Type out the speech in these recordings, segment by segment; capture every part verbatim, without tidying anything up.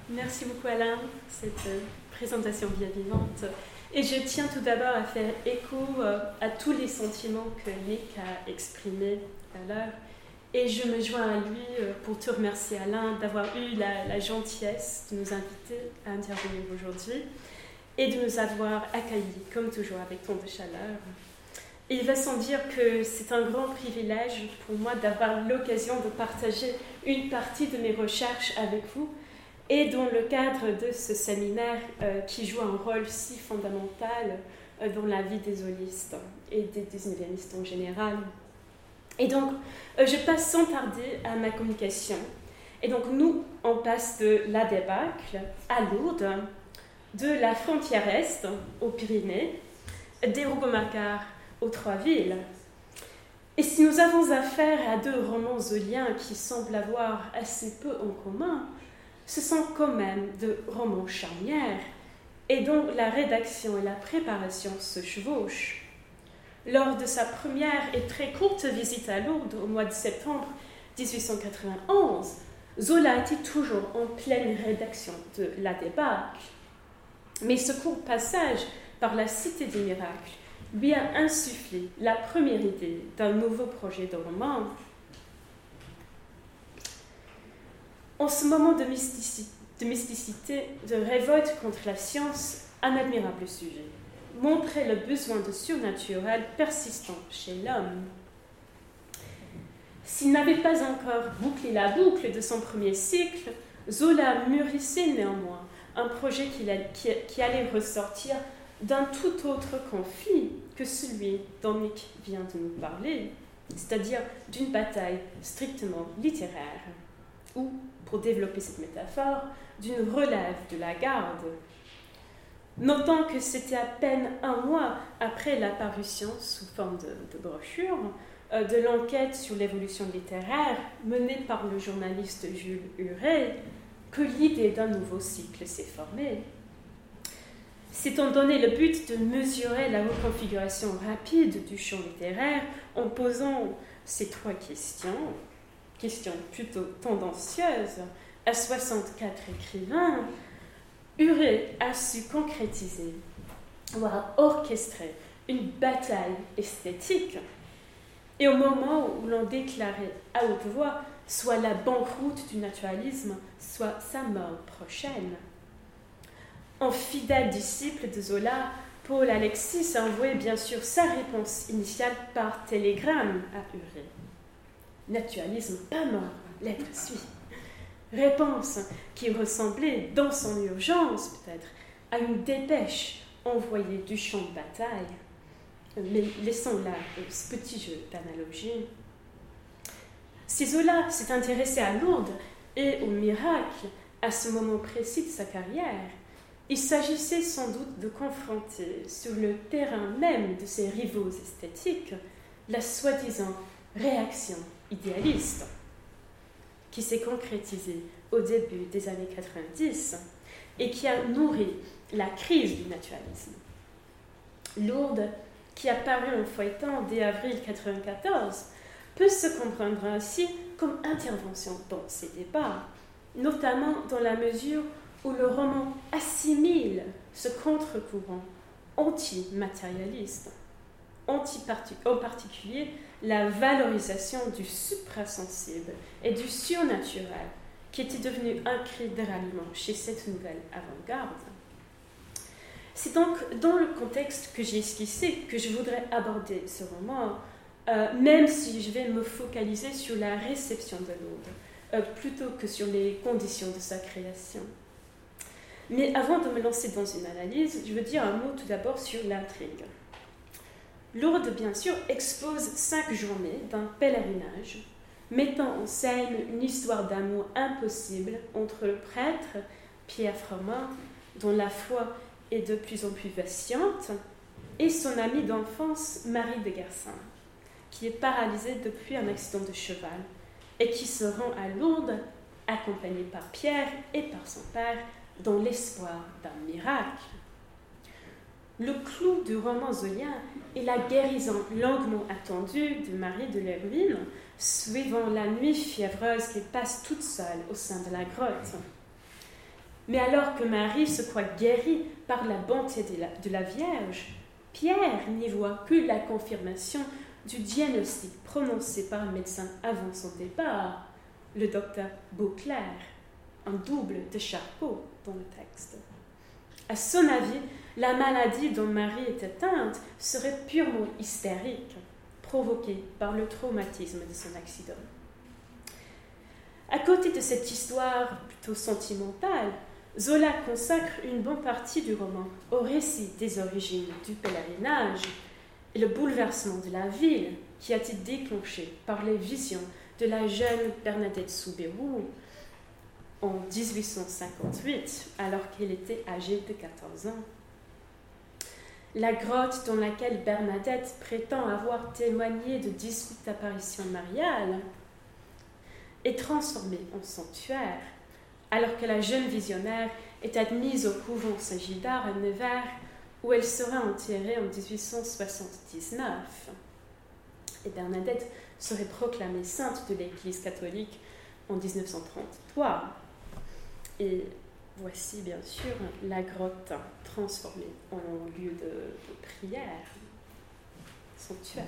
Merci beaucoup Alain pour cette euh, présentation bien vivante. Et je tiens tout d'abord à faire écho euh, à tous les sentiments que Nick a exprimés tout à l'heure. Et je me joins à lui euh, pour te remercier Alain d'avoir eu la, la gentillesse de nous inviter à intervenir aujourd'hui et de nous avoir accueillis, comme toujours, avec tant de chaleur. Et il va sans dire que c'est un grand privilège pour moi d'avoir l'occasion de partager une partie de mes recherches avec vous et dans le cadre de ce séminaire euh, qui joue un rôle si fondamental euh, dans la vie des holistes et des dix-neuvièmistes en général. Et donc, euh, je passe sans tarder à ma communication. Et donc, nous, on passe de la débâcle à Lourdes, de la frontière Est aux Pyrénées, des Rougon-Macquart aux Trois-Villes. Et si nous avons affaire à deux romans zoliens qui semblent avoir assez peu en commun, ce sont quand même de romans charnières et dont la rédaction et la préparation se chevauchent. Lors de sa première et très courte visite à Lourdes au mois de septembre dix-huit cent quatre-vingt-onze, Zola était toujours en pleine rédaction de La Débâcle. Mais ce court passage par la Cité des Miracles lui a insufflé la première idée d'un nouveau projet de roman. En ce moment de mysticité, de mysticité, de révolte contre la science, un admirable sujet montrait le besoin de surnaturel persistant chez l'homme. S'il n'avait pas encore bouclé la boucle de son premier cycle, Zola mûrissait néanmoins un projet qui, qui, qui allait ressortir d'un tout autre conflit que celui dont Nick vient de nous parler, c'est-à-dire d'une bataille strictement littéraire, ou, pour développer cette métaphore, d'une relève de la garde. Notant que c'était à peine un mois après la parution sous forme de, de brochure euh, de l'enquête sur l'évolution littéraire menée par le journaliste Jules Huret que l'idée d'un nouveau cycle s'est formée. S'étant donné le but de mesurer la reconfiguration rapide du champ littéraire en posant ces trois questions, questions plutôt tendancieuses, à soixante-quatre écrivains, Huret a su concrétiser, voire orchestrer une bataille esthétique. Et au moment où l'on déclarait à haute voix soit la banqueroute du naturalisme, soit sa mort prochaine. En fidèle disciple de Zola, Paul Alexis a envoyé bien sûr sa réponse initiale par télégramme à Huret. Naturalisme pas mort, lettre suit. Réponse qui ressemblait, dans son urgence peut-être, à une dépêche envoyée du champ de bataille. Mais laissons là ce petit jeu d'analogie. Si Zola s'est intéressé à Lourdes et au miracle à ce moment précis de sa carrière, il s'agissait sans doute de confronter sur le terrain même de ses rivaux esthétiques la soi-disant réaction idéaliste qui s'est concrétisée au début des années quatre-vingt-dix et qui a nourri la crise du naturalisme. Lourdes, qui a paru en feuilleton dès avril mille neuf cent quatre-vingt-quatorze, peut se comprendre ainsi comme intervention dans ces débats, notamment dans la mesure où le roman assimile ce contre-courant anti-matérialiste, anti-partic- en particulier la valorisation du suprasensible et du surnaturel qui était devenu un cri de ralliement chez cette nouvelle avant-garde. C'est donc dans le contexte que j'ai esquissé que je voudrais aborder ce roman, euh, même si je vais me focaliser sur la réception de Lourdes, euh, plutôt que sur les conditions de sa création. Mais avant de me lancer dans une analyse, je veux dire un mot tout d'abord sur l'intrigue. Lourdes, bien sûr, expose cinq journées d'un pèlerinage, mettant en scène une histoire d'amour impossible entre le prêtre, Pierre Froment, dont la foi est de plus en plus vacillante, et son amie d'enfance, Marie de Garcin, qui est paralysée depuis un accident de cheval et qui se rend à Lourdes, accompagnée par Pierre et par son père, dans l'espoir d'un miracle. Le clou du roman zolien est la guérison longuement attendue de Marie de l'Héroïne, suivant la nuit fiévreuse qu'elle passe toute seule au sein de la grotte. Mais alors que Marie se croit guérie par la bonté de la, de la Vierge, Pierre n'y voit que la confirmation du diagnostic prononcé par un médecin avant son départ, le docteur Beauclerc, un double de Charcot dans le texte. À son avis, la maladie dont Marie est atteinte serait purement hystérique, provoquée par le traumatisme de son accident. À côté de cette histoire plutôt sentimentale, Zola consacre une bonne partie du roman au récit des origines du pèlerinage et le bouleversement de la ville qui a été déclenché par les visions de la jeune Bernadette Soubirous en dix-huit cent cinquante-huit, alors qu'elle était âgée de quatorze ans. La grotte dans laquelle Bernadette prétend avoir témoigné de dix-huit apparitions mariales est transformée en sanctuaire, alors que la jeune visionnaire est admise au couvent Saint-Gildard à Nevers, où elle sera enterrée en dix-huit cent soixante-dix-neuf. Et Bernadette serait proclamée sainte de l'Église catholique en dix-neuf cent trente-trois. Et voici bien sûr la grotte transformée en lieu de, de prière, sanctuaire.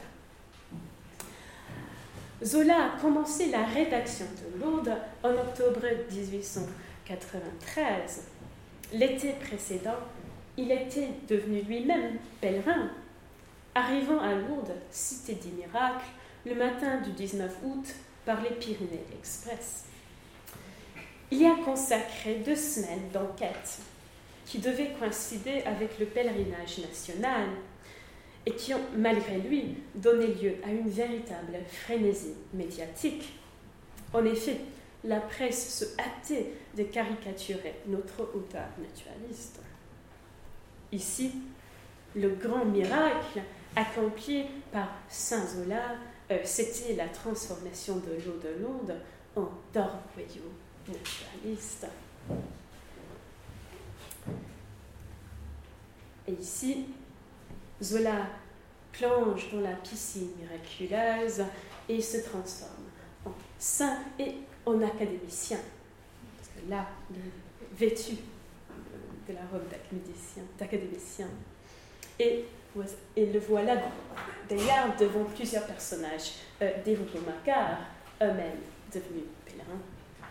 Zola a commencé la rédaction de l'Aude en octobre dix-huit cent quatre-vingt-treize. L'été précédent, il était devenu lui-même pèlerin. Arrivant à Lourdes, cité des miracles, le matin du dix-neuf août par les Pyrénées Express. Il y a consacré deux semaines d'enquête qui devaient coïncider avec le pèlerinage national et qui ont, malgré lui, donné lieu à une véritable frénésie médiatique. En effet, la presse se hâtait de caricaturer notre auteur naturaliste. Ici, le grand miracle accompli par Saint Zola, euh, c'était la transformation de l'eau de Lourdes en d'orgueilleux naturaliste. Et ici, Zola plonge dans la piscine miraculeuse et se transforme en saint et en académicien. Parce que là, il est vêtu de la robe d'académicien. d'académicien. Et, et le voilà d'ailleurs devant plusieurs personnages euh, des Rougon-Macquart, eux-mêmes devenus pèlerins.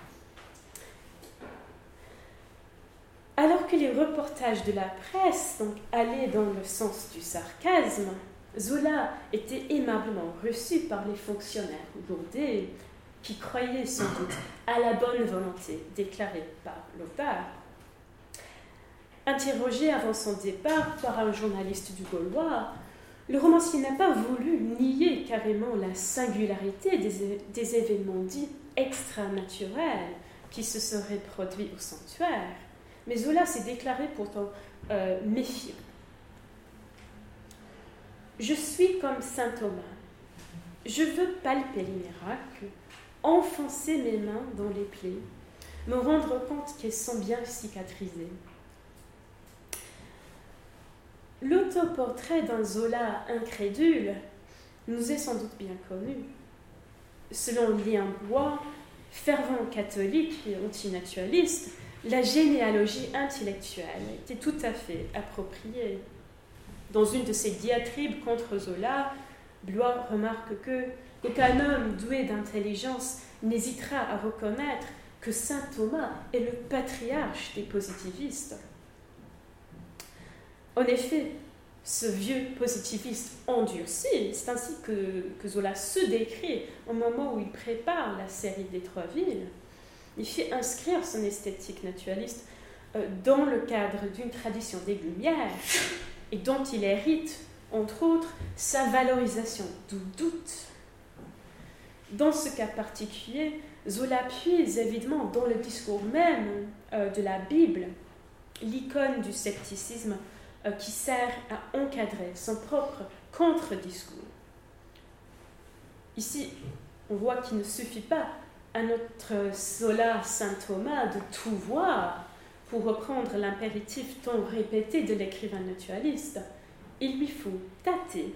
Alors que les reportages de la presse donc, allaient dans le sens du sarcasme, Zola était aimablement reçu par les fonctionnaires lourdais qui croyaient sans doute à la bonne volonté déclarée par l'auteur. Interrogé avant son départ par un journaliste du Gaulois, le romancier n'a pas voulu nier carrément la singularité des, des événements dits extranaturels qui se seraient produits au sanctuaire. Mais Zola s'est déclaré pourtant euh, méfiant. Je suis comme saint Thomas. Je veux palper les miracles, enfoncer mes mains dans les plaies, me rendre compte qu'elles sont bien cicatrisées. L'autoportrait d'un Zola incrédule nous est sans doute bien connu. Selon Lienbois, fervent catholique et antinaturaliste, la généalogie intellectuelle était tout à fait appropriée. Dans une de ses diatribes contre Zola, Blois remarque que aucun homme doué d'intelligence n'hésitera à reconnaître que saint Thomas est le patriarche des positivistes. En effet, ce vieux positiviste endurci, c'est ainsi que, que Zola se décrit au moment où il prépare la série des Trois Villes. Il fait inscrire son esthétique naturaliste euh, dans le cadre d'une tradition des Lumières et dont il hérite, entre autres, sa valorisation du doute. Dans ce cas particulier, Zola puise évidemment dans le discours même euh, de la Bible, l'icône du scepticisme euh, qui sert à encadrer son propre contre-discours. Ici, on voit qu'il ne suffit pas à notre Zola saint Thomas de tout voir, pour reprendre l'impératif tant répété de l'écrivain naturaliste. Il lui faut tâter.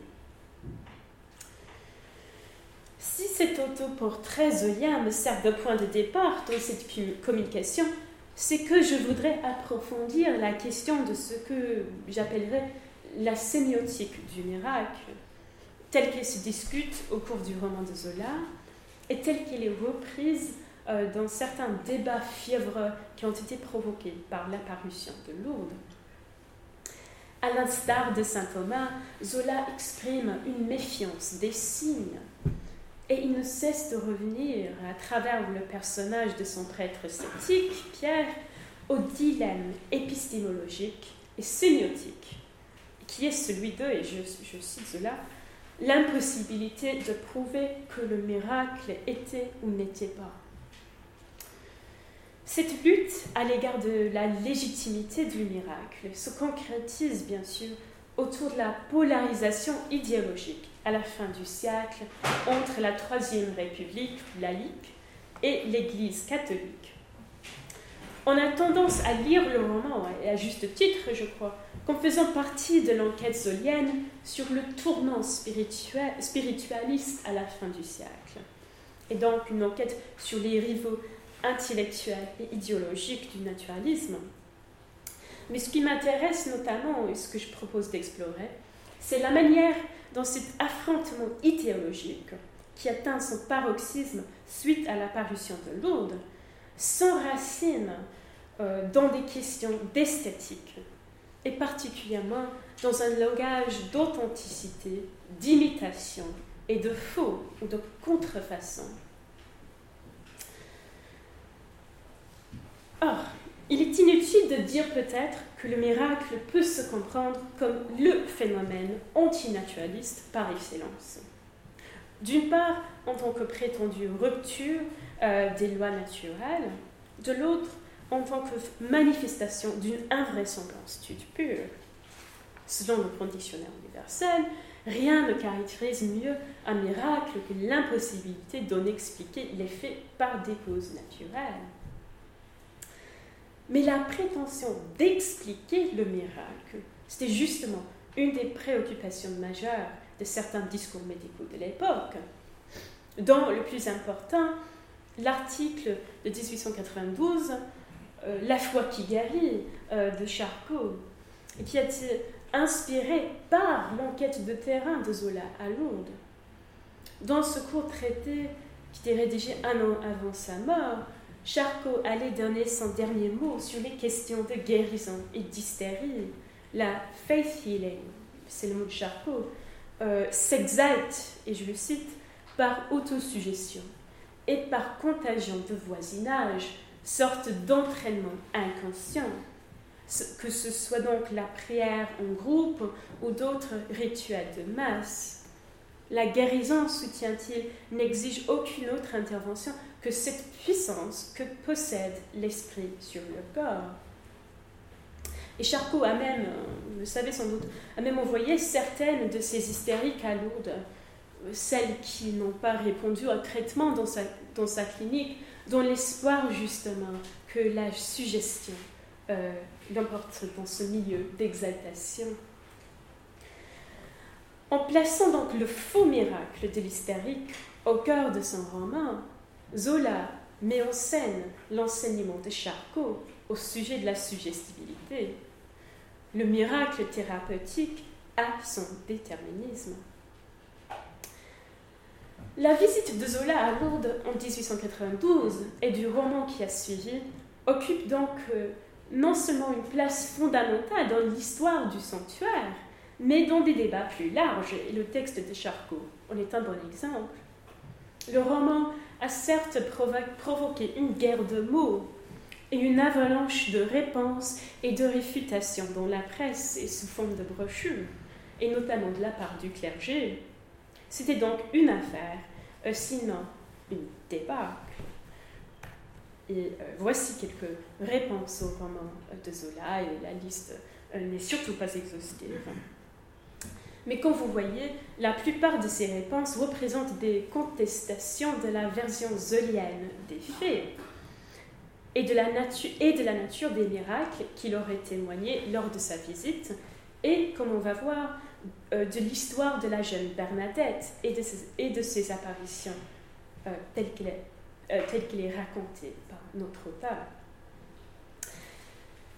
Si cet autoportrait zolien me sert de point de départ dans cette communication, c'est que je voudrais approfondir la question de ce que j'appellerais la sémiotique du miracle, telle qu'elle se discute au cours du roman de Zola et telle qu'elle est reprise euh, dans certains débats fiévreux qui ont été provoqués par l'apparition de Lourdes. À l'instar de saint Thomas, Zola exprime une méfiance des signes et il ne cesse de revenir à travers le personnage de son prêtre sceptique, Pierre, au dilemme épistémologique et sémiotique, qui est celui de, et je, je cite Zola, l'impossibilité de prouver que le miracle était ou n'était pas. Cette lutte à l'égard de la légitimité du miracle se concrétise bien sûr autour de la polarisation idéologique à la fin du siècle entre la Troisième République laïque et l'Église catholique. On a tendance à lire le roman, et à juste titre je crois, comme faisant partie de l'enquête zolienne sur le tournant spirituel, spiritualiste à la fin du siècle, et donc une enquête sur les rivaux intellectuels et idéologiques du naturalisme. Mais ce qui m'intéresse notamment, et ce que je propose d'explorer, c'est la manière dont cet affrontement idéologique, qui atteint son paroxysme suite à l'apparition de Lourdes, s'enracine euh, dans des questions d'esthétique, et particulièrement dans un langage d'authenticité, d'imitation et de faux ou de contrefaçon. Or, il est inutile de dire peut-être que le miracle peut se comprendre comme le phénomène antinaturaliste par excellence. D'une part, en tant que prétendue rupture euh, des lois naturelles, de l'autre, en tant que manifestation d'une invraisemblance pure. Selon le grand dictionnaire universel, rien ne caractérise mieux un miracle que l'impossibilité d'en expliquer l'effet par des causes naturelles. Mais la prétention d'expliquer le miracle, c'était justement une des préoccupations majeures de certains discours médicaux de l'époque. Dans le plus important, l'article de dix-huit cent quatre-vingt-douze, euh, La foi qui guérit, euh, de Charcot, qui a été inspiré par l'enquête de terrain de Zola à Lourdes. Dans ce court traité, qui était rédigé un an avant sa mort, Charcot allait donner son dernier mot sur les questions de guérison et d'hystérie. La faith healing, c'est le mot de Charcot, euh, s'exalte, et je le cite, par autosuggestion et par contagion de voisinage, sorte d'entraînement inconscient, que ce soit donc la prière en groupe ou d'autres rituels de masse. La guérison, soutient-il, n'exige aucune autre intervention que cette puissance que possède l'esprit sur le corps. Et Charcot a même, vous le savez sans doute, a même envoyé certaines de ces hystériques à Lourdes, celles qui n'ont pas répondu au traitement dans sa, dans sa clinique, dans l'espoir justement que la suggestion euh, l'emporte dans ce milieu d'exaltation. En plaçant donc le faux miracle de l'hystérique au cœur de son roman, Zola met en scène l'enseignement de Charcot au sujet de la suggestibilité. Le miracle thérapeutique a son déterminisme. La visite de Zola à Lourdes en dix-huit cent quatre-vingt-douze et du roman qui a suivi occupe donc euh, non seulement une place fondamentale dans l'histoire du sanctuaire, mais dans des débats plus larges, et le texte de Charcot en est un bon exemple. Le roman a certes provo- provoqué une guerre de mots et une avalanche de réponses et de réfutations dans la presse et sous forme de brochures, et notamment de la part du clergé. C'était donc une affaire, euh, sinon une débâcle. Et euh, voici quelques réponses au roman de Zola, et la liste euh, n'est surtout pas exhaustive. Mais comme vous voyez, la plupart de ces réponses représentent des contestations de la version zolienne des faits et de la, natu- et de la nature des miracles qu'il aurait témoigné lors de sa visite, et, comme on va voir, euh, de l'histoire de la jeune Bernadette et de ses, et de ses apparitions euh, telles qu'elle est, euh, telle qu'elle est racontée par notre auteur.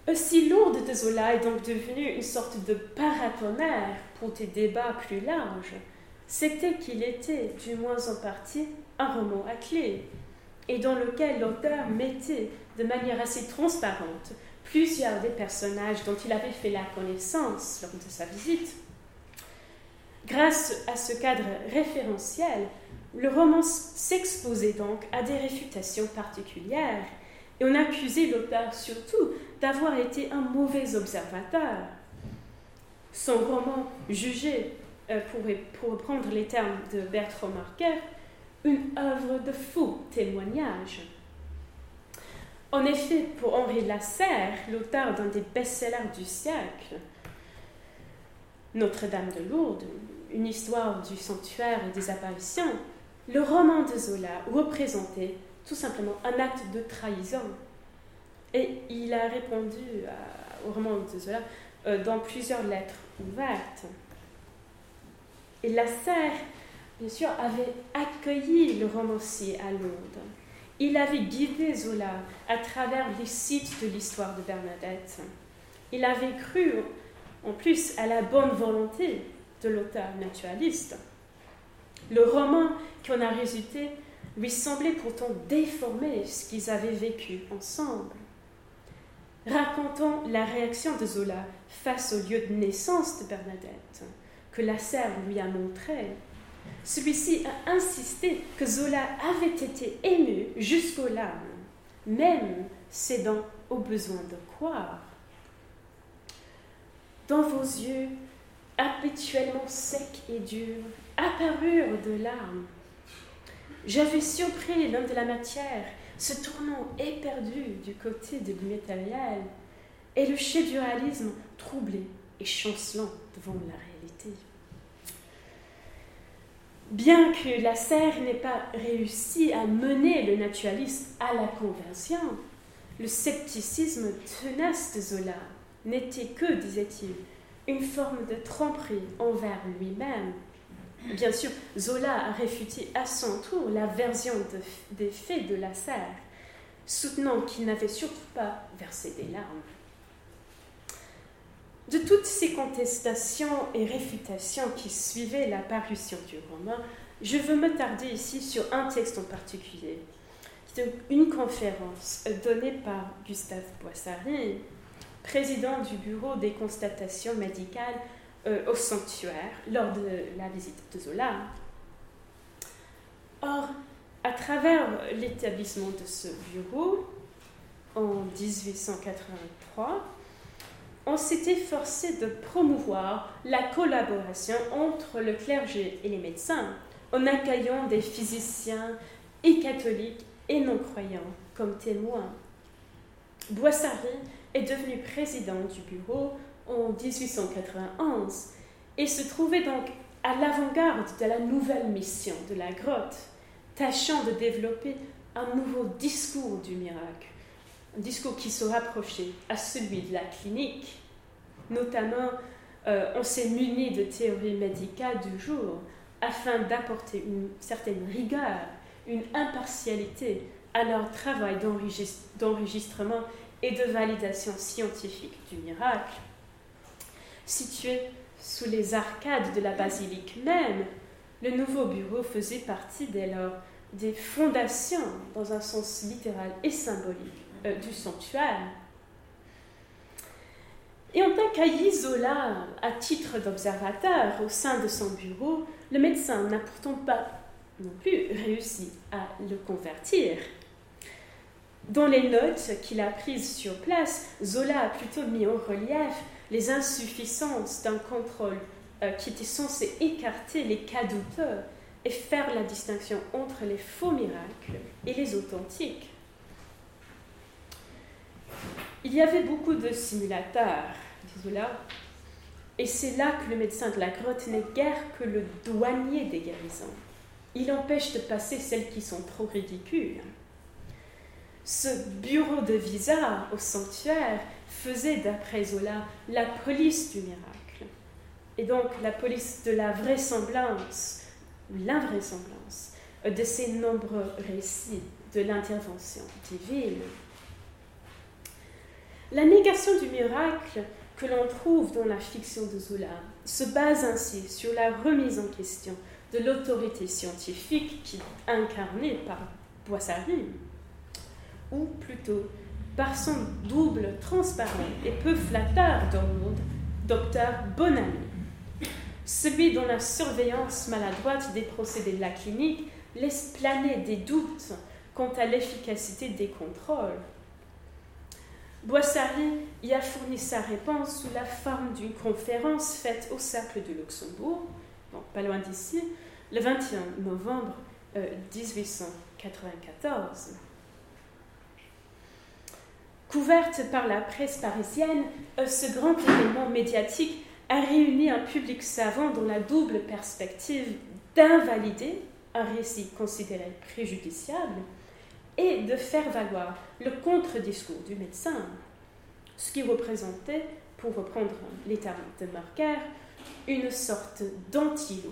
Aussi lourde de Zola est donc devenue une sorte de paratonnerre pour des débats plus larges. C'était qu'il était, du moins en partie, un roman à clé, et dans lequel l'auteur mettait de manière assez transparente plusieurs des personnages dont il avait fait la connaissance lors de sa visite. Grâce à ce cadre référentiel, le roman s'exposait donc à des réfutations particulières, et on accusait l'auteur surtout d'avoir été un mauvais observateur. Son roman jugé, euh, pour, pour reprendre les termes de Bertrand Marquer, une œuvre de faux témoignage. En effet, pour Henri Lasserre, l'auteur d'un des best-sellers du siècle, Notre-Dame de Lourdes, une histoire du sanctuaire et des apparitions, le roman de Zola représentait tout simplement un acte de trahison. Et il a répondu à, au roman de Zola euh, dans plusieurs lettres ouvertes. Et Lasserre, bien sûr, avait accueilli le romancier à Lourdes. Il avait guidé Zola à travers les sites de l'histoire de Bernadette. Il avait cru, en plus, à la bonne volonté de l'auteur naturaliste. Le roman qui en a résulté lui semblait pourtant déformer ce qu'ils avaient vécu ensemble. Racontant la réaction de Zola face au lieu de naissance de Bernadette, que Lasserre lui a montré, celui-ci a insisté que Zola avait été ému jusqu'aux larmes, même cédant au besoin de croire. Dans vos yeux, habituellement secs et durs, apparurent de larmes. J'avais surpris l'homme de la matière, se tournant éperdu du côté de l'immatériel, et le chef du réalisme troublé et chancelant devant la réalité. Bien que Lasserre n'ait pas réussi à mener le naturalisme à la conversion, le scepticisme tenace de Zola n'était que, disait-il, une forme de tromperie envers lui-même. Bien sûr, Zola a réfuté à son tour la version de, des faits de Lasserre, soutenant qu'il n'avait surtout pas versé des larmes. De toutes ces contestations et réfutations qui suivaient la parution du roman, je veux me tarder ici sur un texte en particulier. C'est une conférence donnée par Gustave Boissari, président du bureau des constatations médicales euh, au sanctuaire lors de la visite de Zola. Or, à travers l'établissement de ce bureau, en dix-huit cent quatre-vingt-trois, on s'était forcé de promouvoir la collaboration entre le clergé et les médecins, en accueillant des physiciens et catholiques et non-croyants comme témoins. Boissari est devenu président du bureau en dix-huit cent quatre-vingt-onze et se trouvait donc à l'avant-garde de la nouvelle mission de la grotte, tâchant de développer un nouveau discours du miracle, un discours qui se rapprochait à celui de la clinique. Notamment, euh, on s'est muni de théories médicales du jour afin d'apporter une certaine rigueur, une impartialité à leur travail d'enregistrement et de validation scientifique du miracle. Situé sous les arcades de la basilique même, le nouveau bureau faisait partie dès lors des fondations, dans un sens littéral et symbolique, euh, du sanctuaire. Et en tant qu'accueilli Zola à titre d'observateur au sein de son bureau, le médecin n'a pourtant pas non plus réussi à le convertir. Dans les notes qu'il a prises sur place, Zola a plutôt mis en relief les insuffisances d'un contrôle euh, qui était censé écarter les cas douteux et faire la distinction entre les faux miracles et les authentiques. Il y avait beaucoup de simulateurs, dit Zola, et c'est là que le médecin de la grotte n'est guère que le douanier des guérisons. Il empêche de passer celles qui sont trop ridicules. Ce bureau de visa au sanctuaire faisait, d'après Zola, la police du miracle, et donc la police de la vraisemblance, ou l'invraisemblance, de ces nombreux récits de l'intervention divine. La négation du miracle que l'on trouve dans la fiction de Zola se base ainsi sur la remise en question de l'autorité scientifique qui est incarnée par Boissari, ou plutôt par son double transparent et peu flatteur dans le monde, docteur Bonamy, celui dont la surveillance maladroite des procédés de la clinique laisse planer des doutes quant à l'efficacité des contrôles. Boissari y a fourni sa réponse sous la forme d'une conférence faite au Cercle de Luxembourg, bon, pas loin d'ici, le vingt et un novembre euh, dix-huit cent quatre-vingt-quatorze. Couverte par la presse parisienne, euh, ce grand événement médiatique a réuni un public savant dans la double perspective d'invalider un récit considéré préjudiciable et de faire valoir le contre-discours du médecin, ce qui représentait, pour reprendre les termes de Marker, une sorte d'anti-Lourdes.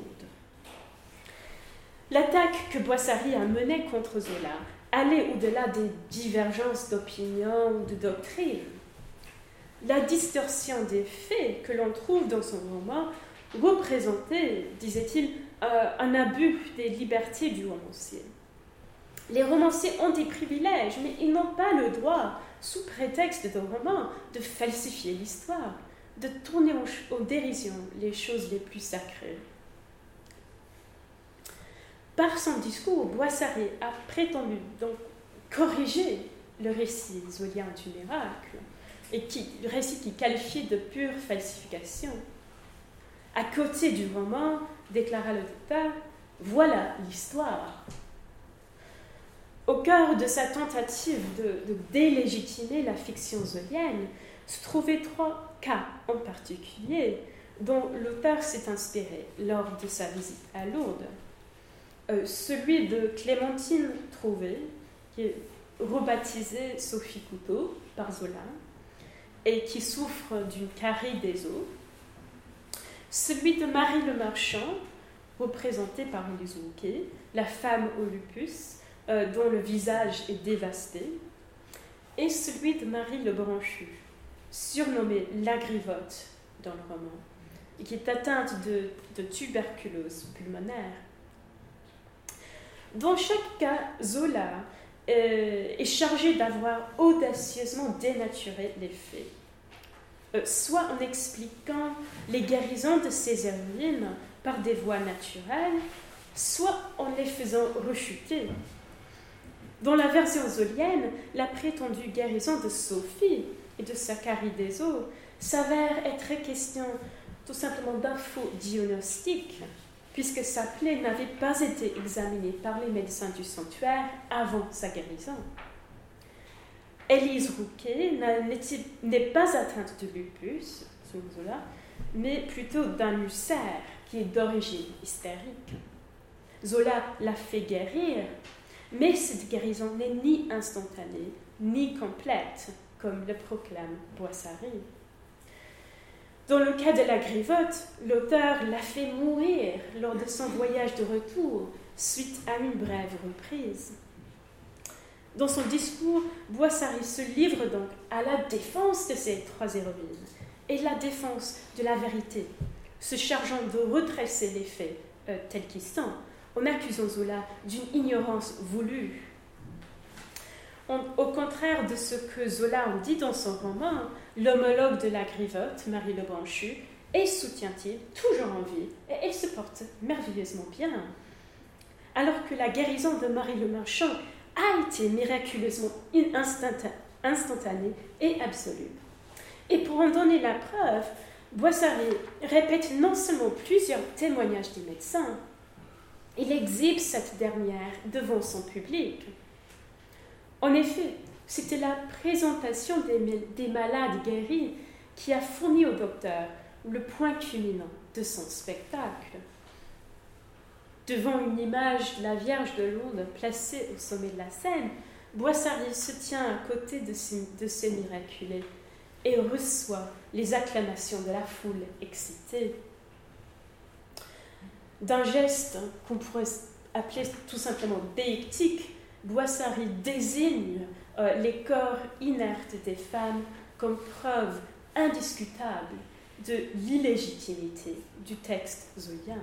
L'attaque que Boissari a menée contre Zola allait au-delà des divergences d'opinion ou de doctrine. La distorsion des faits que l'on trouve dans son roman représentait, disait-il, euh, un abus des libertés du romancier. Les romanciers ont des privilèges, mais ils n'ont pas le droit, sous prétexte de roman, de falsifier l'histoire, de tourner en, en dérision les choses les plus sacrées. Par son discours, Boissari a prétendu donc corriger le récit zolien du miracle, et qui, le récit qu'il qualifiait de pure falsification. À côté du roman, déclara le docteur, voilà l'histoire. Au cœur de sa tentative de, de délégitimer la fiction zolienne se trouvaient trois cas en particulier dont l'auteur s'est inspiré lors de sa visite à Lourdes. Euh, celui de Clémentine Trouvé, qui est rebaptisée Sophie Couteau par Zola, et qui souffre d'une carie des os. Celui de Marie le Marchand, représentée par Louise Rouquet, la femme au lupus, euh, dont le visage est dévasté. Et celui de Marie le Branchu, surnommée la Grivotte dans le roman, et qui est atteinte de, de tuberculose pulmonaire. Dans chaque cas, Zola euh, est chargé d'avoir audacieusement dénaturé les faits, euh, soit en expliquant les guérisons de ses héroïnes par des voies naturelles, soit en les faisant rechuter. Dans la version zolienne, la prétendue guérison de Sophie et de sa carie des os s'avère être question tout simplement d'un faux diagnostic, puisque sa plaie n'avait pas été examinée par les médecins du sanctuaire avant sa guérison. Élise Rouquet n'est pas atteinte de lupus, selon Zola, mais plutôt d'un ulcère qui est d'origine hystérique. Zola l'a fait guérir, mais cette guérison n'est ni instantanée, ni complète, comme le proclame Boissari. Dans le cas de la Grivotte, l'auteur l'a fait mourir lors de son voyage de retour, suite à une brève reprise. Dans son discours, Boissari se livre donc à la défense de ces trois héroïnes et la défense de la vérité, se chargeant de retracer les faits euh, tels qu'ils sont, en accusant Zola d'une ignorance voulue. On, au contraire de ce que Zola en dit dans son roman, l'homologue de la Grivotte, Marie le Branchu, est, soutient-il, toujours en vie et elle se porte merveilleusement bien. Alors que la guérison de Marie le Marchand a été miraculeusement instantanée et absolue. Et pour en donner la preuve, Boissari répète non seulement plusieurs témoignages des médecins, il exhibe cette dernière devant son public. En effet, c'était la présentation des, des malades guéris qui a fourni au docteur le point culminant de son spectacle. Devant une image de la Vierge de Lourdes placée au sommet de la scène, Boissari se tient à côté de ces, de ces miraculés et reçoit les acclamations de la foule excitée. D'un geste qu'on pourrait appeler tout simplement déictique, Boissari désigne euh, les corps inertes des femmes comme preuve indiscutable de l'illégitimité du texte zolien.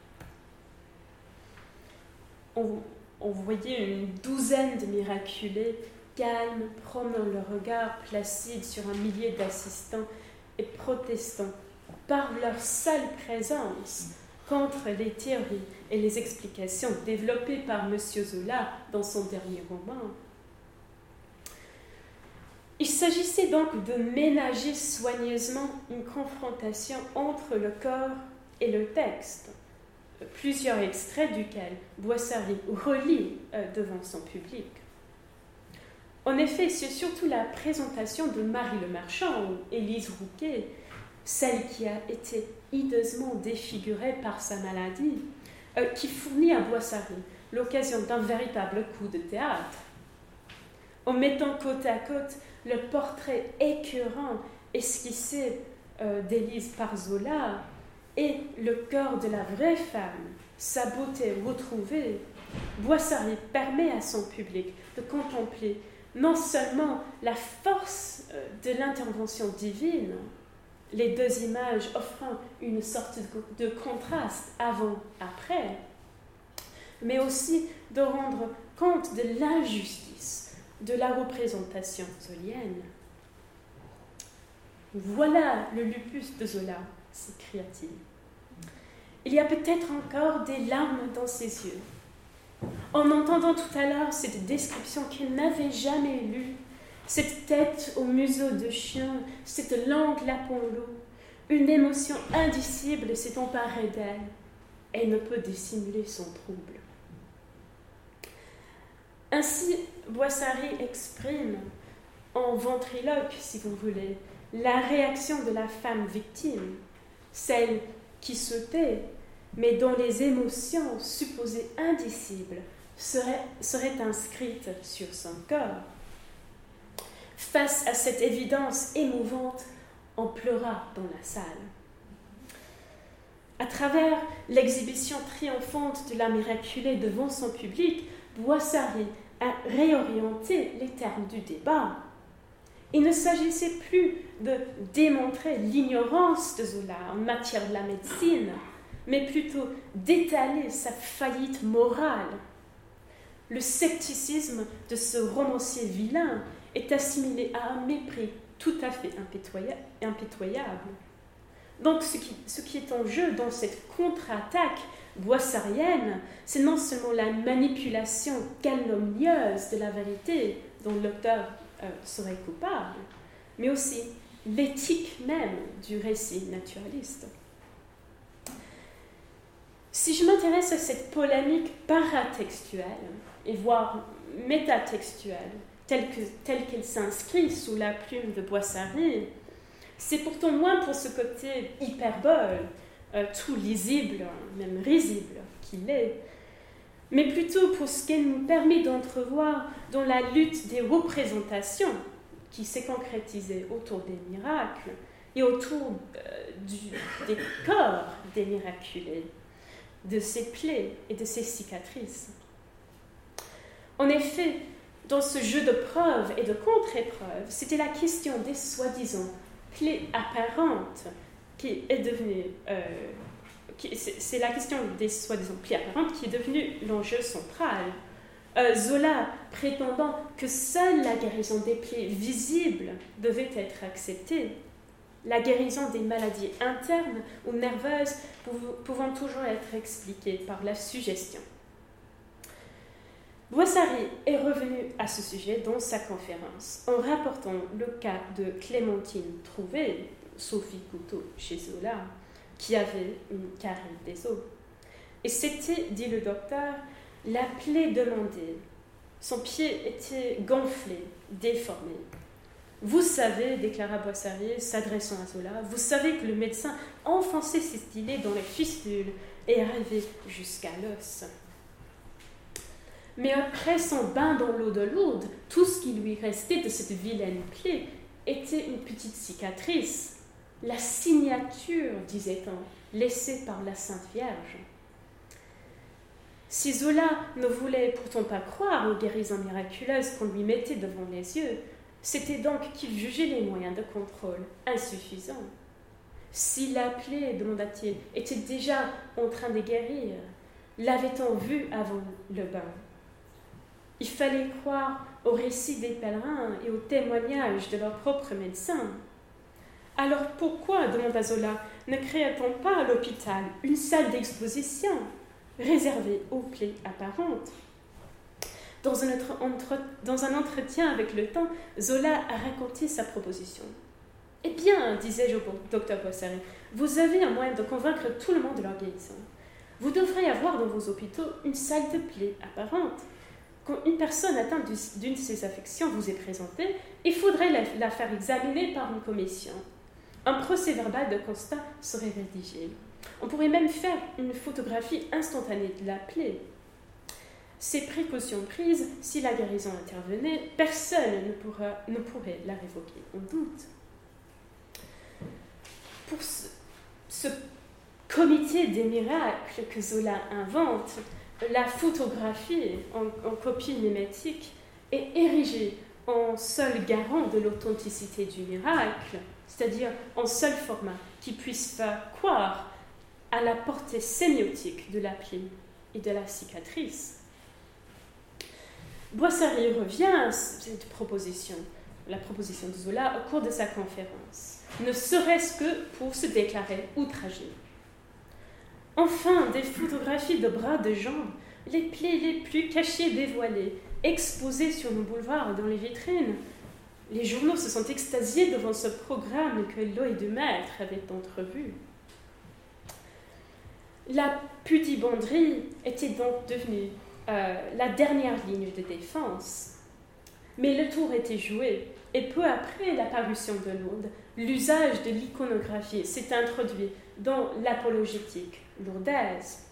On, on voyait une douzaine de miraculés calmes, promenant le regard placide sur un millier d'assistants et protestant par leur seule présence contre les théories et les explications développées par M. Zola dans son dernier roman. Il s'agissait donc de ménager soigneusement une confrontation entre le corps et le texte, plusieurs extraits duquel Boissari relit euh, devant son public. En effet, c'est surtout la présentation de Marie Le Marchand ou Élise Rouquet, celle qui a été hideusement défigurée par sa maladie, euh, qui fournit à Boissari l'occasion d'un véritable coup de théâtre. En mettant côte à côte le portrait écœurant esquissé euh, d'Élise par Zola et le corps de la vraie femme, sa beauté retrouvée, Boissari permet à son public de contempler non seulement la force euh, de l'intervention divine, les deux images offrant une sorte de, de contraste avant-après, mais aussi de rendre compte de l'injustice de la représentation zolienne. Voilà le lupus de Zola, s'écria-t-il. Il y a peut-être encore des larmes dans ses yeux. En entendant tout à l'heure cette description qu'il n'avait jamais lue, cette tête au museau de chien, cette langue lapon loup, une émotion indicible s'est emparée d'elle. Elle ne peut dissimuler son trouble. Ainsi, Boissari exprime, en ventriloque si vous voulez, la réaction de la femme victime, celle qui se tait, mais dont les émotions supposées indicibles seraient, seraient inscrites sur son corps. Face à cette évidence émouvante, on pleura dans la salle. À travers l'exhibition triomphante de la miraculée devant son public, Boissari a réorienté les termes du débat. Il ne s'agissait plus de démontrer l'ignorance de Zola en matière de la médecine, mais plutôt d'étaler sa faillite morale. Le scepticisme de ce romancier vilain est assimilé à un mépris tout à fait impitoyable. Donc ce qui, ce qui est en jeu dans cette contre-attaque boissarienne, c'est non seulement la manipulation calomnieuse de la vérité dont l'auteur euh, serait coupable, mais aussi l'éthique même du récit naturaliste. Si je m'intéresse à cette polémique paratextuelle, et voire métatextuelle, telle, que, telle qu'elle s'inscrit sous la plume de Boissari, c'est pourtant moins pour ce côté hyperbole, euh, tout lisible, même risible qu'il est, mais plutôt pour ce qu'elle nous permet d'entrevoir dans la lutte des représentations qui s'est concrétisée autour des miracles et autour euh, du, des corps des miraculés, de ses plaies et de ses cicatrices. En effet, dans ce jeu de preuves et de contre-épreuves, c'était la question des soi-disant plaies apparentes qui est devenue... Euh, qui, c'est, c'est la question des soi-disant plaies apparentes qui est devenue l'enjeu central. Euh, Zola prétendant que seule la guérison des plaies visibles devait être acceptée, la guérison des maladies internes ou nerveuses pouvant toujours être expliquée par la suggestion. Boissari est revenu à ce sujet dans sa conférence en rapportant le cas de Clémentine Trouvé, Sophie Couteau chez Zola, qui avait une carie des os. Et c'était, dit le docteur, la plaie demandée. Son pied était gonflé, déformé. Vous savez, déclara Boissari, s'adressant à Zola, vous savez que le médecin enfonçait ses stylets dans les fistules et arrivait jusqu'à l'os. Mais après son bain dans l'eau de Lourdes, tout ce qui lui restait de cette vilaine plaie était une petite cicatrice, la signature, disait-on, laissée par la Sainte Vierge. Si Zola ne voulait pourtant pas croire aux guérisons miraculeuses qu'on lui mettait devant les yeux, C'était donc qu'il jugeait les moyens de contrôle insuffisants. Si la plaie, demanda-t-il, était déjà en train de guérir, l'avait-on vue avant le bain? Il fallait croire aux récits des pèlerins et aux témoignages de leurs propres médecins. Alors pourquoi, demanda Zola, ne créait-on pas à l'hôpital une salle d'exposition réservée aux plaies apparentes? Dans un, autre entre... Dans un entretien avec Le Temps, Zola a raconté sa proposition. « Eh bien, disais-je au docteur Boissari, vous avez un moyen de convaincre tout le monde de leur guérison. Vous devrez avoir dans vos hôpitaux une salle de plaies apparente. Quand une personne atteinte d'une de ces affections vous est présentée, il faudrait la, la faire examiner par une commission. Un procès-verbal de constat serait rédigé. On pourrait même faire une photographie instantanée de la plaie. Ces précautions prises, si la guérison intervenait, personne ne, pourra, ne pourrait la révoquer, on doute. » Pour ce, ce comité des miracles que Zola invente, la photographie en, en copie mimétique est érigée en seul garant de l'authenticité du miracle, c'est-à-dire en seul format qui puisse faire croire à la portée sémiotique de la plaie et de la cicatrice. Boissari revient à cette proposition, la proposition de Zola, au cours de sa conférence, ne serait-ce que pour se déclarer outragé. Enfin, des photographies de bras, de jambes, les plaies les plus cachées dévoilées, exposées sur nos boulevards et dans les vitrines. Les journaux se sont extasiés devant ce programme que l'œil du maître avait entrevu. La pudibonderie était donc devenue euh, la dernière ligne de défense. Mais le tour était joué, et peu après la parution de Lourdes, l'usage de l'iconographie s'est introduit dans l'apologétique lourdaise.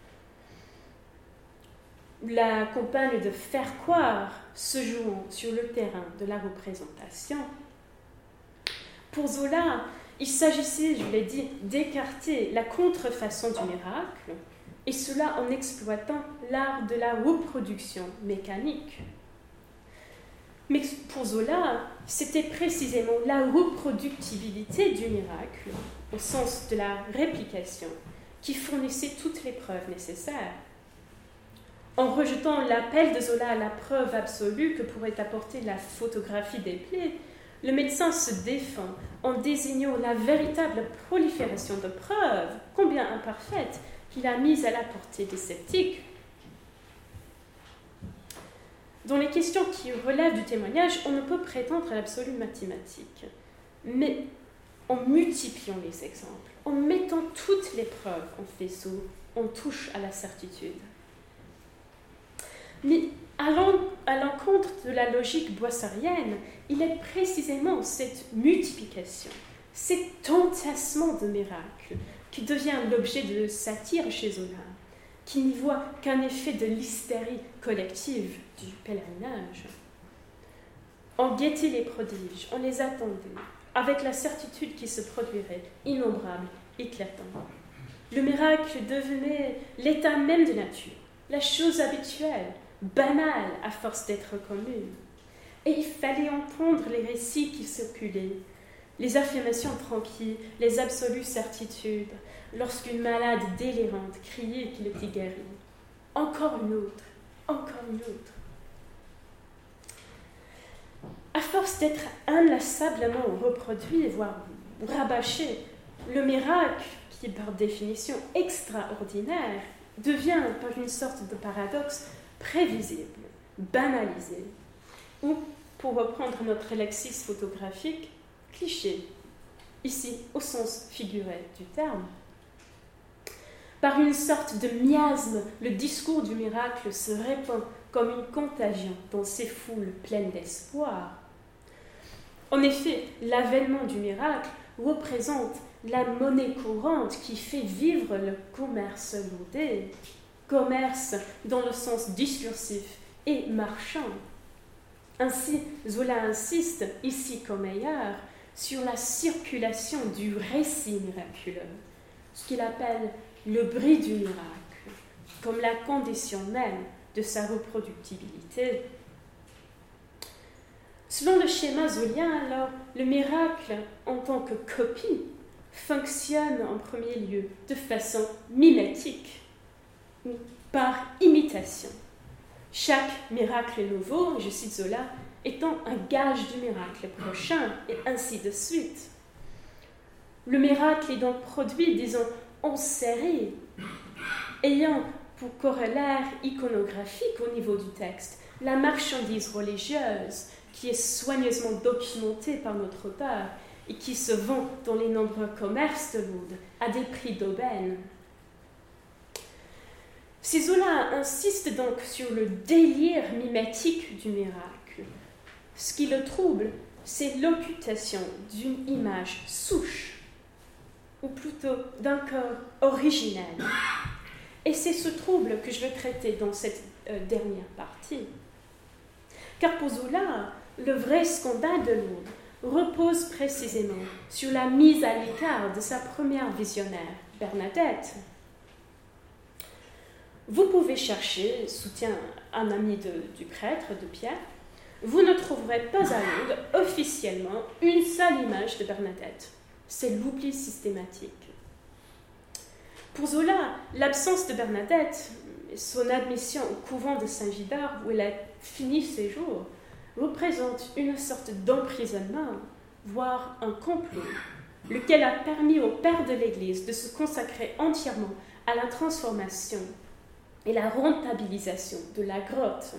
La campagne de faire croire se jouant sur le terrain de la représentation. Pour Zola, il s'agissait, je l'ai dit, d'écarter la contrefaçon du miracle, et cela en exploitant l'art de la reproduction mécanique. Mais pour Zola, c'était précisément la reproductibilité du miracle, au sens de la réplication, qui fournissait toutes les preuves nécessaires. En rejetant l'appel de Zola à la preuve absolue que pourrait apporter la photographie des plaies, le médecin se défend en désignant la véritable prolifération de preuves, combien imparfaites, qu'il a mises à la portée des sceptiques. Dans les questions qui relèvent du témoignage, on ne peut prétendre à l'absolu mathématique. Mais en multipliant les exemples, en mettant toutes les preuves en faisceau, on touche à la certitude. Mais à l'encontre de la logique boissarienne, il est précisément cette multiplication, cet entassement de miracles qui devient l'objet de satire chez Zola, qui n'y voit qu'un effet de l'hystérie collective du pèlerinage. On guettait les prodiges, on les attendait, avec la certitude qui se produirait, innombrable, éclatant. Le miracle devenait l'état même de nature, la chose habituelle, banale à force d'être commune. Et il fallait entendre les récits qui circulaient, les affirmations tranquilles, les absolues certitudes, lorsqu'une malade délirante criait qu'il était guéri. Encore une autre, encore une autre. À force d'être inlassablement reproduit, voire rabâché, le miracle, qui est par définition extraordinaire, devient, par une sorte de paradoxe, prévisible, banalisé, ou, pour reprendre notre lexis photographique, cliché, ici au sens figuré du terme. Par une sorte de miasme, le discours du miracle se répand comme une contagion dans ces foules pleines d'espoir. En effet, l'avènement du miracle représente la monnaie courante qui fait vivre le commerce lourdé, commerce dans le sens discursif et marchand. Ainsi, Zola insiste, ici comme ailleurs, sur la circulation du récit miraculeux, ce qu'il appelle le bris du miracle, comme la condition même de sa reproductibilité. Selon le schéma zolien, alors, le miracle en tant que copie fonctionne en premier lieu de façon mimétique, par imitation. Chaque miracle nouveau, je cite Zola, étant un gage du miracle prochain, et ainsi de suite. Le miracle est donc produit, disons, en série, ayant pour corollaire iconographique au niveau du texte la marchandise religieuse qui est soigneusement documentée par notre auteur et qui se vend dans les nombreux commerces de Lourdes à des prix d'aubaine. Si Zola insiste donc sur le délire mimétique du miracle, ce qui le trouble, c'est l'occultation d'une image souche, ou plutôt d'un corps originel. Et c'est ce trouble que je veux traiter dans cette euh, dernière partie. Car pour Zola, le vrai scandale de Lourdes repose précisément sur la mise à l'écart de sa première visionnaire, Bernadette. Vous pouvez chercher, soutient un ami de, du prêtre, de Pierre, vous ne trouverez pas à Lourdes officiellement une seule image de Bernadette. C'est l'oubli systématique. Pour Zola, l'absence de Bernadette, son admission au couvent de Saint-Gilbert où elle a fini ses jours, représente une sorte d'emprisonnement, voire un complot, lequel a permis au père de l'Église de se consacrer entièrement à la transformation et la rentabilisation de la grotte.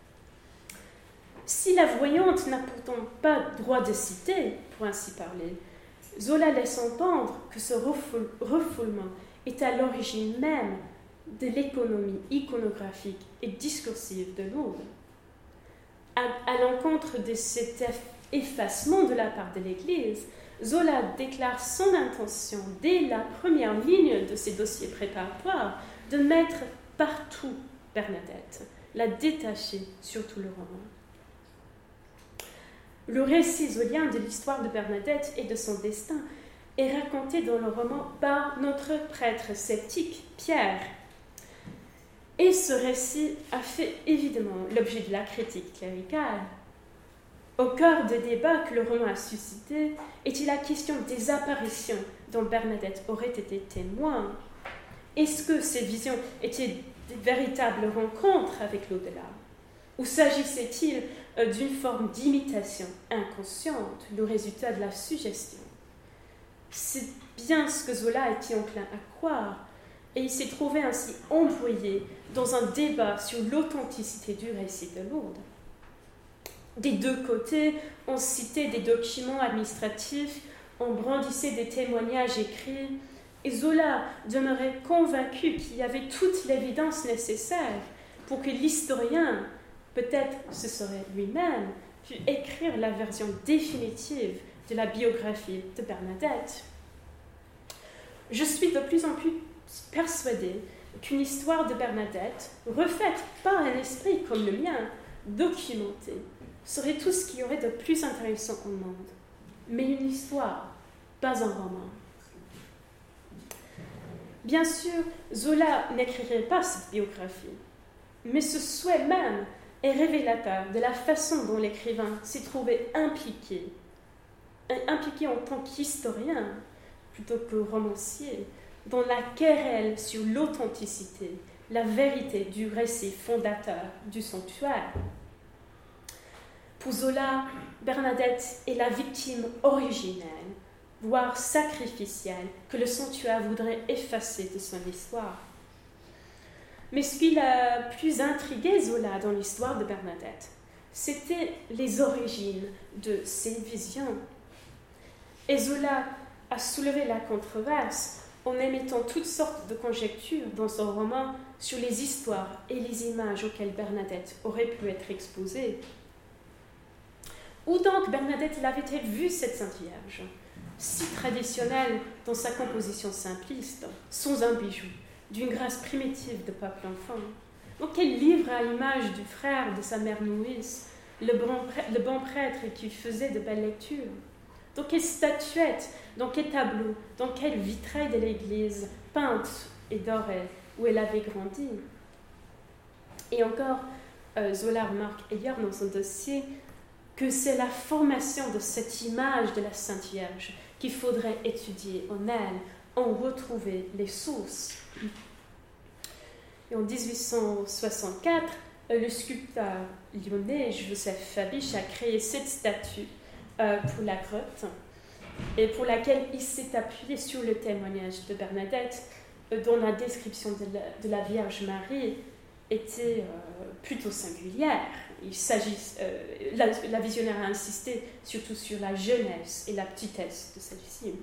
Si la voyante n'a pourtant pas droit de citer, pour ainsi parler, Zola laisse entendre que ce refoul- refoulement est à l'origine même de l'économie iconographique et discursive de Lourdes. À, à l'encontre de cet effacement de la part de l'Église, Zola déclare son intention, dès la première ligne de ses dossiers préparatoires, de mettre partout Bernadette, la détacher sur tout le roman. Le récit zolien de l'histoire de Bernadette et de son destin est raconté dans le roman par notre prêtre sceptique, Pierre. Et ce récit a fait évidemment l'objet de la critique cléricale. Au cœur des débats que le roman a suscité était la question des apparitions dont Bernadette aurait été témoin. Est-ce que ces visions étaient de véritables rencontres avec l'au-delà? Ou s'agissait-il d'une forme d'imitation inconsciente, le résultat de la suggestion? C'est bien ce que Zola était enclin à croire, et il s'est trouvé ainsi embrouillé dans un débat sur l'authenticité du récit de Lourdes. Des deux côtés, on citait des documents administratifs, on brandissait des témoignages écrits, et Zola demeurait convaincu qu'il y avait toute l'évidence nécessaire pour que l'historien, peut-être ce serait lui-même, pût écrire la version définitive de la biographie de Bernadette. Je suis de plus en plus persuadée qu'une histoire de Bernadette, refaite par un esprit comme le mien, documentée, serait tout ce qu'il y aurait de plus intéressant au monde. Mais une histoire, pas un roman. Bien sûr, Zola n'écrirait pas cette biographie, mais ce souhait même est révélateur de la façon dont l'écrivain s'est trouvé impliqué, impliqué en tant qu'historien, plutôt que romancier, dans la querelle sur l'authenticité, la vérité du récit fondateur du sanctuaire. Pour Zola, Bernadette est la victime originelle, voire sacrificielle, que le sanctuaire voudrait effacer de son histoire. Mais ce qui l'a plus intrigué Zola dans l'histoire de Bernadette, c'était les origines de ces visions. Et Zola a soulevé la controverse en émettant toutes sortes de conjectures dans son roman sur les histoires et les images auxquelles Bernadette aurait pu être exposée. Où donc Bernadette l'avait-elle vue, cette Sainte Vierge, si traditionnelle dans sa composition simpliste, sans un bijou, d'une grâce primitive de peuple enfant? Dans quel livre à l'image du frère de sa mère nourrice, le bon, prêtre, le bon prêtre qui faisait de belles lectures? Dans quelle statuette, dans quel tableau, dans quel vitrail de l'église, peinte et dorée, où elle avait grandi? Et encore, euh, Zola remarque ailleurs dans son dossier que c'est la formation de cette image de la Sainte Vierge qu'il faudrait étudier en elle, en retrouver les sources. Et en dix-huit cent soixante-quatre, le sculpteur lyonnais Joseph Fabiche a créé cette statue euh, pour la grotte, et pour laquelle il s'est appuyé sur le témoignage de Bernadette, euh, dont la description de la, de la Vierge Marie était euh, plutôt singulière. Il s'agit, euh, la, la visionnaire a insisté surtout sur la jeunesse et la petitesse de celle-ci.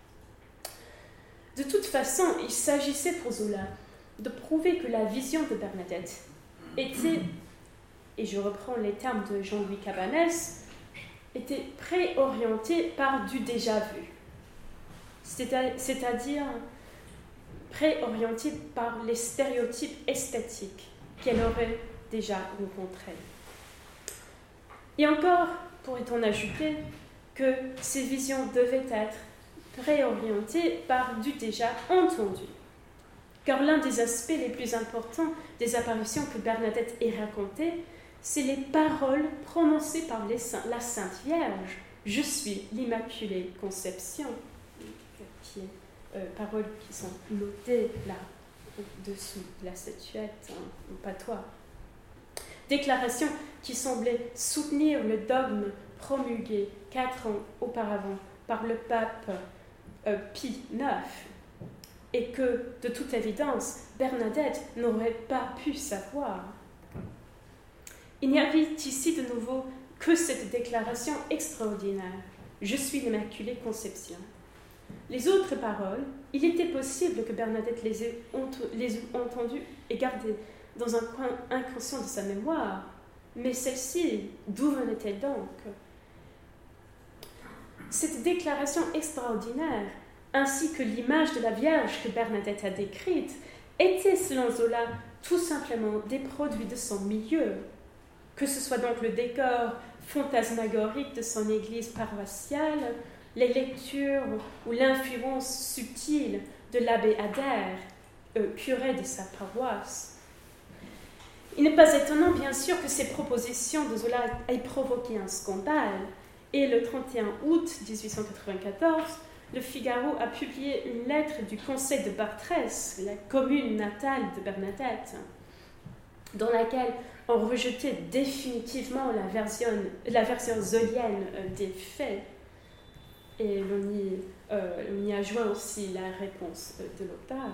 De toute façon, il s'agissait pour Zola de prouver que la vision de Bernadette était, et je reprends les termes de Jean-Louis Cabanès, était préorientée par du déjà-vu, c'est-à-dire préorientée par les stéréotypes esthétiques qu'elle aurait déjà rencontrés. Et encore, pourrait-on ajouter que ces visions devaient être préorientées par du déjà entendu, car l'un des aspects les plus importants des apparitions que Bernadette ait racontées, c'est les paroles prononcées par les saints, la Sainte Vierge. « Je suis l'Immaculée Conception », qui est euh, paroles qui sont notées là, dessous de la statuette, hein, au patois. Déclaration qui semblait soutenir le dogme promulgué quatre ans auparavant par le pape euh, Pie neuf, et que, de toute évidence, Bernadette n'aurait pas pu savoir. Il n'y avait ici de nouveau que cette déclaration extraordinaire « Je suis l'Immaculée Conception ». Les autres paroles, il était possible que Bernadette les ait, les ait entendues et gardées dans un coin inconscient de sa mémoire, mais celle-ci, d'où venait-elle donc? Cette déclaration extraordinaire, ainsi que l'image de la Vierge que Bernadette a décrite, étaient, selon Zola, tout simplement des produits de son milieu, que ce soit donc le décor fantasmagorique de son église paroissiale, les lectures ou l'influence subtile de l'abbé Adair, euh, curé de sa paroisse. Il n'est pas étonnant, bien sûr, que ces propositions de Zola aient provoqué un scandale, et le trente et un août dix-huit cent quatre-vingt-quatorze, Le Figaro a publié une lettre du conseil de Bartrès, la commune natale de Bernadette, dans laquelle on rejetait définitivement la version, la version zolienne des faits. Et l'on y, euh, on y a joint aussi la réponse de l'Octave.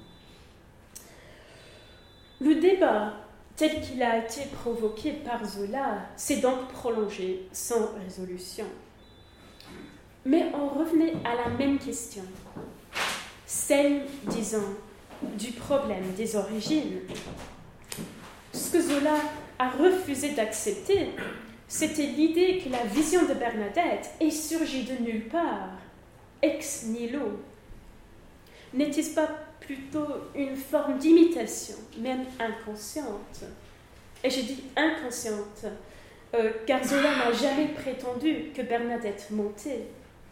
Le débat, tel qu'il a été provoqué par Zola, s'est donc prolongé sans résolution. Mais on revenait à la même question, celle, disons, du problème des origines. Ce que Zola a refusé d'accepter, c'était l'idée que la vision de Bernadette est surgie de nulle part, ex nihilo. N'était-ce pas plutôt une forme d'imitation, même inconsciente? Et je dis inconsciente, euh, car Zola n'a jamais prétendu que Bernadette mentait.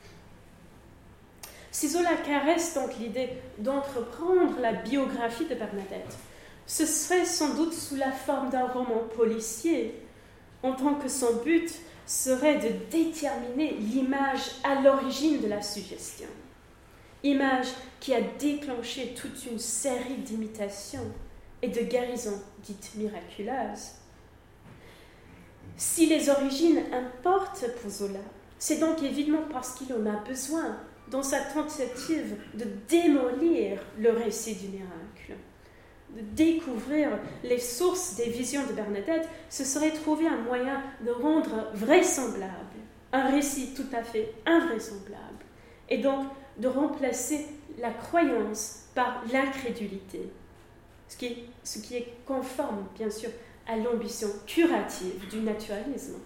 Si Zola caresse donc l'idée d'entreprendre la biographie de Bernadette, ce serait sans doute sous la forme d'un roman policier, en tant que son but serait de déterminer l'image à l'origine de la suggestion. Image qui a déclenché toute une série d'imitations et de guérisons dites miraculeuses. Si les origines importent pour Zola, c'est donc évidemment parce qu'il en a besoin dans sa tentative de démolir le récit du miracle. De découvrir les sources des visions de Bernadette, ce serait trouver un moyen de rendre vraisemblable un récit tout à fait invraisemblable, et donc de remplacer la croyance par l'incrédulité, ce qui est, ce qui est conforme, bien sûr, à l'ambition curative du naturalisme.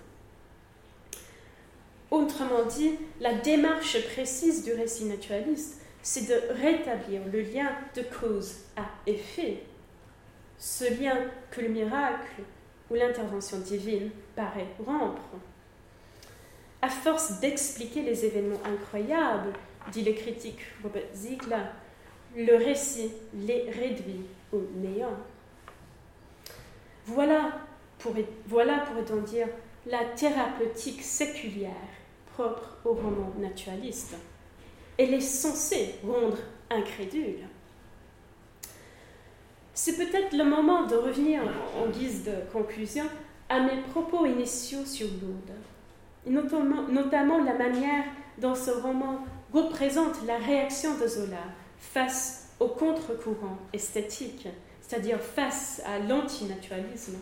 Autrement dit, la démarche précise du récit naturaliste, c'est de rétablir le lien de cause à effet, ce lien que le miracle ou l'intervention divine paraît rompre. À force d'expliquer les événements incroyables, dit le critique Robert Ziegler, le récit les réduit au néant. Voilà, pourrait, voilà pourrait-on dire, la thérapeutique séculière propre au roman naturaliste. Elle est censée rendre incrédule. C'est peut-être le moment de revenir, en guise de conclusion, à mes propos initiaux sur Lourdes, et notamment, notamment la manière dont ce roman représente la réaction de Zola face au contre-courant esthétique, c'est-à-dire face à l'antinaturalisme.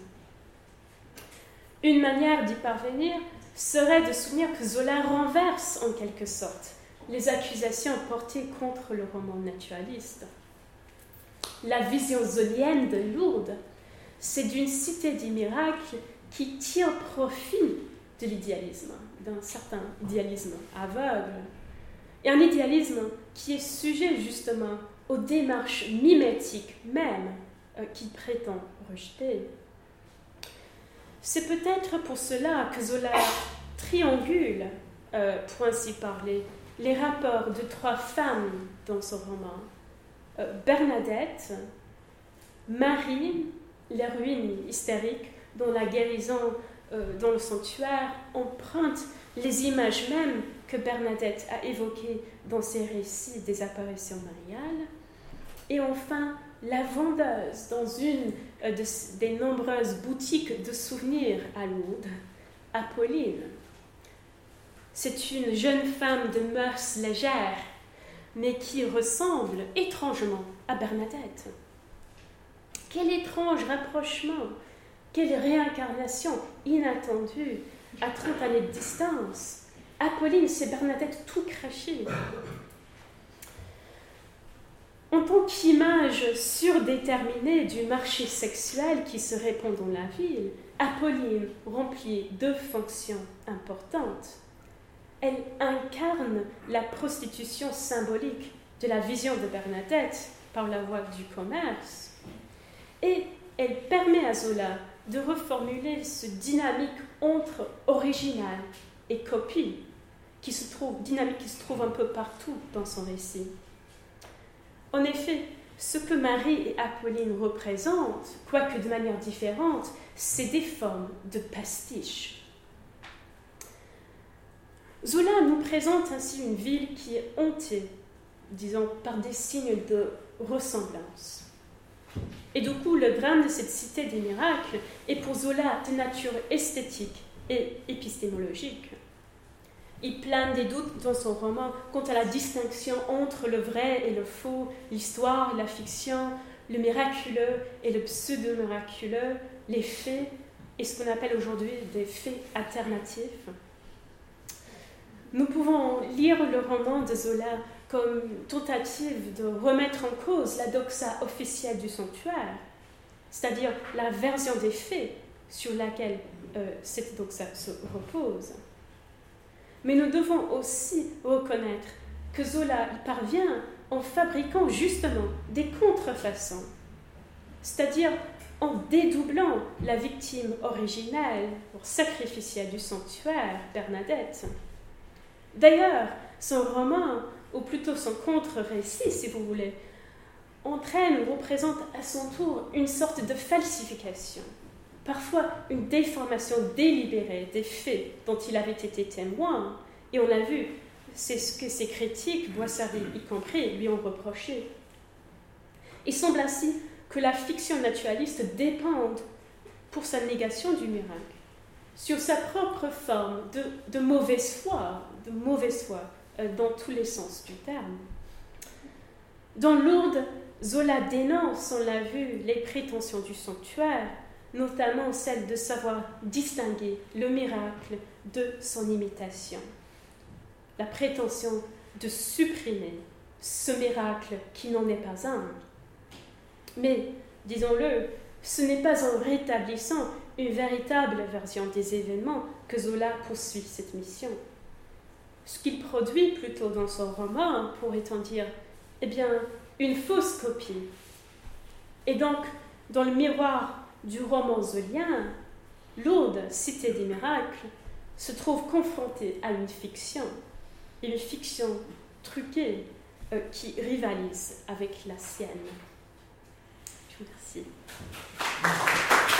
Une manière d'y parvenir serait de soutenir que Zola renverse en quelque sorte les accusations portées contre le roman naturaliste. La vision zolienne de Lourdes, c'est d'une cité des miracles qui tire profit de l'idéalisme, d'un certain idéalisme aveugle, et un idéalisme qui est sujet justement aux démarches mimétiques même euh, qu'il prétend rejeter. C'est peut-être pour cela que Zola triangule, euh, pour ainsi parler, les rapports de trois femmes dans son roman. Euh, Bernadette, Marie, l'héroïne hystérique dont la guérison euh, dans le sanctuaire emprunte les images mêmes que Bernadette a évoquées dans ses récits des apparitions mariales. Et enfin, la vendeuse dans une euh, de, des nombreuses boutiques de souvenirs à Lourdes, Apolline. C'est une jeune femme de mœurs légères, mais qui ressemble étrangement à Bernadette. Quel étrange rapprochement, quelle réincarnation inattendue à trente années de distance. Apolline, c'est Bernadette tout crachée. En tant qu'image surdéterminée du marché sexuel qui se répand dans la ville, Apolline remplit deux fonctions importantes. Elle incarne la prostitution symbolique de la vision de Bernadette par la voie du commerce, et elle permet à Zola de reformuler ce dynamique entre original et copie, qui se trouve, dynamique qui se trouve un peu partout dans son récit. En effet, ce que Marie et Apolline représentent, quoique de manière différente, c'est des formes de pastiche. Zola nous présente ainsi une ville qui est hantée, disons, par des signes de ressemblance. Et du coup, le drame de cette cité des miracles est pour Zola de nature esthétique et épistémologique. Il plane des doutes dans son roman quant à la distinction entre le vrai et le faux, l'histoire et la fiction, le miraculeux et le pseudo-miraculeux, les faits et ce qu'on appelle aujourd'hui des faits alternatifs. Nous pouvons lire le roman de Zola comme une tentative de remettre en cause la doxa officielle du sanctuaire, c'est-à-dire la version des faits sur laquelle euh, cette doxa se repose. Mais nous devons aussi reconnaître que Zola y parvient en fabriquant justement des contrefaçons, c'est-à-dire en dédoublant la victime originelle, ou sacrificielle du sanctuaire, Bernadette. D'ailleurs, son roman, ou plutôt son contre-récit, si vous voulez, entraîne ou représente à son tour une sorte de falsification, parfois une déformation délibérée des faits dont il avait été témoin. Et on a vu, c'est ce que ses critiques, Boissari y compris, lui ont reproché. Il semble ainsi que la fiction naturaliste dépende, pour sa négation du miracle, sur sa propre forme de, de mauvaise foi, de mauvaise foi euh, dans tous les sens du terme. Dans Lourdes, Zola dénonce, on l'a vu, les prétentions du sanctuaire, notamment celle de savoir distinguer le miracle de son imitation. La prétention de supprimer ce miracle qui n'en est pas un. Mais, disons-le, ce n'est pas en rétablissant une véritable version des événements que Zola poursuit cette mission. Ce qu'il produit plutôt dans son roman, pourrait-on dire, eh bien, une fausse copie. Et donc, dans le miroir du roman zolien, Lourdes, cité des miracles, se trouve confrontée à une fiction, une fiction truquée euh, qui rivalise avec la sienne. Je vous remercie.